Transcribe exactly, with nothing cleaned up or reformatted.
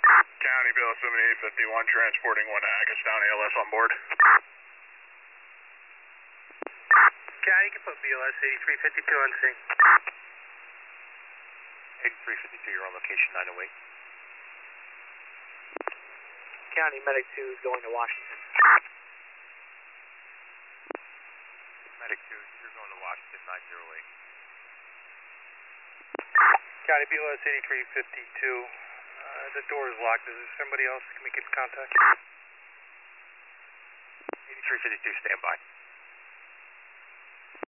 County Bill seventy-eight fifty-one, transporting one Hackettstown A L S on board. County, you can put B L S eighty-three fifty-two on scene. eighty-three fifty-two, you're on location nine oh eight. County Medic two is going to Washington. Medic two, you're going to Washington nine oh eight. County B L S eighty-three fifty-two, uh, the door is locked. Is there somebody else can we get in contact? eighty-three fifty-two, stand by.